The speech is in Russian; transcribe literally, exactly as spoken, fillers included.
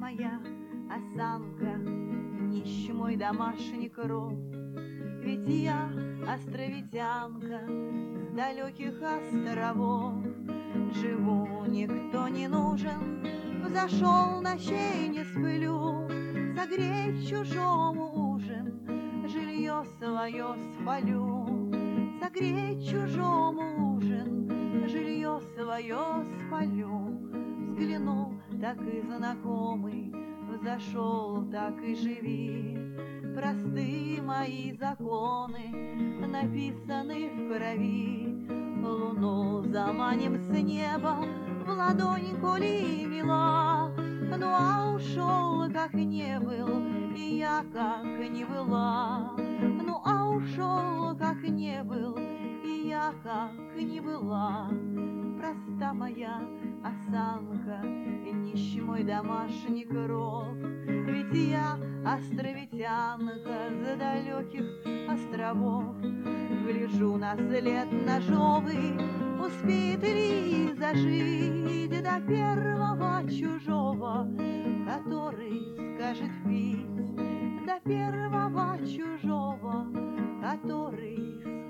моя осанка, нищий мой домашний кров. Ведь я островитянка с далеких островов. Живу, никто не нужен, взошел, ночей не сплю. Согреть чужому ужин, жилье свое спалю. Согреть чужому ужин, жилье свое спалю. Взглянул, так и знакомый, взошел, так и живи. Простые мои законы написаны в крови. Луну заманим с неба, в ладоньку ли вела. Ну а ушел, как не был, и я как не была. Ну а ушел, как не был, и я как не была. Проста моя осанка, нищий мой домашний кров. Ведь я островитянка с далеких островов. Гляжу на след ножовый, успеет ли зажить до первого чужого, который скажет пить, до первого чужого, который